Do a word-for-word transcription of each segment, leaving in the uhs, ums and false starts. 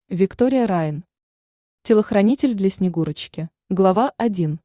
Виктория Райан. Телохранитель для Снегурочки. Глава один.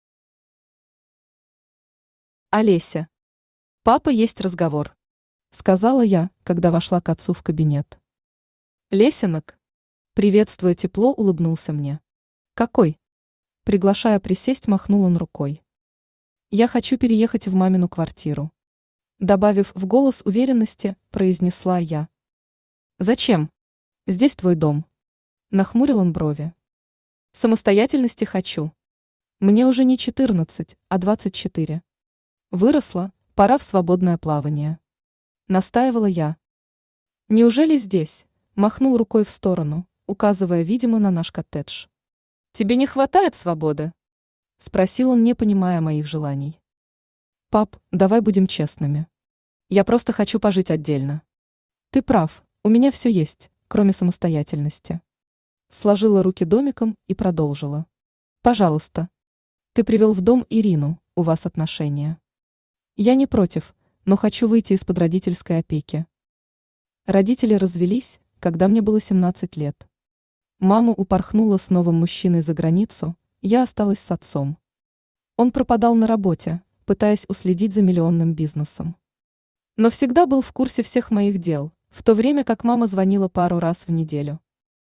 Олеся. «Папа, есть разговор», — сказала я, когда вошла к отцу в кабинет. «Лесенок?» Приветствуя тепло, улыбнулся мне. «Какой?» Приглашая присесть, махнул он рукой. «Я хочу переехать в мамину квартиру». Добавив в голос уверенности, произнесла я. «Зачем? Здесь твой дом». Нахмурил он брови. «Самостоятельности хочу. Мне уже не четырнадцать, а двадцать четыре. Выросла, пора в свободное плавание». Настаивала я. «Неужели здесь?» Махнул рукой в сторону, указывая, видимо, на наш коттедж. «Тебе не хватает свободы?» Спросил он, не понимая моих желаний. «Пап, давай будем честными. Я просто хочу пожить отдельно». «Ты прав, у меня все есть, кроме самостоятельности». Сложила руки домиком и продолжила. «Пожалуйста. Ты привел в дом Ирину, у вас отношения. Я не против, но хочу выйти из-под родительской опеки». Родители развелись, когда мне было семнадцать лет. Мама упорхнула с новым мужчиной за границу, я осталась с отцом. Он пропадал на работе, пытаясь уследить за миллионным бизнесом. Но всегда был в курсе всех моих дел, в то время как мама звонила пару раз в неделю.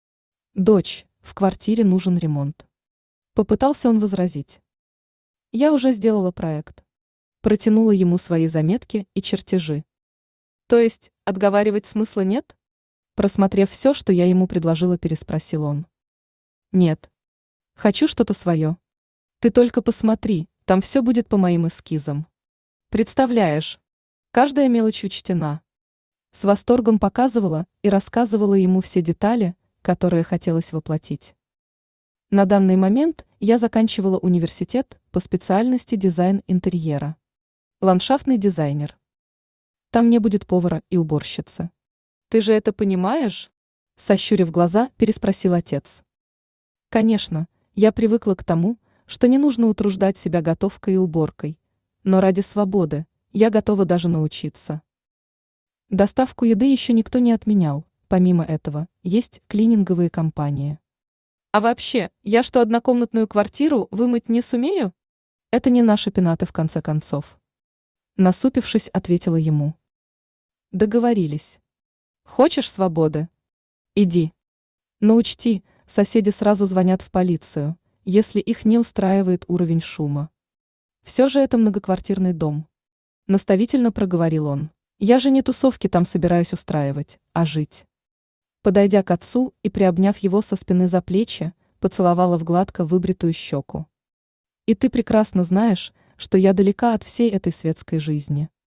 «Дочь, в квартире нужен ремонт». Попытался он возразить. Я уже сделала проект. Протянула ему свои заметки и чертежи. То есть, отговаривать смысла нет? Просмотрев все, что я ему предложила, переспросил он. Нет. Хочу что-то свое. Ты только посмотри, там все будет по моим эскизам. Представляешь? Каждая мелочь учтена. С восторгом показывала и рассказывала ему все детали, которые хотелось воплотить. На данный момент я заканчивала университет по специальности дизайн интерьера. Ландшафтный дизайнер. Там не будет повара и уборщицы. Ты же это понимаешь? Сощурив глаза, переспросил отец. Конечно, я привыкла к тому, что не нужно утруждать себя готовкой и уборкой, но ради свободы я готова даже научиться. Доставку еды еще никто не отменял. Помимо этого, есть клининговые компании. А вообще, я что, однокомнатную квартиру вымыть не сумею? Это не наши пенаты, в конце концов. Насупившись, ответила ему. Договорились. Хочешь свободы? Иди. Но учти, соседи сразу звонят в полицию, если их не устраивает уровень шума. Все же это многоквартирный дом. Наставительно проговорил он. Я же не тусовки там собираюсь устраивать, а жить. Подойдя к отцу и приобняв его со спины за плечи, поцеловала в гладко выбритую щеку. И ты прекрасно знаешь, что я далека от всей этой светской жизни.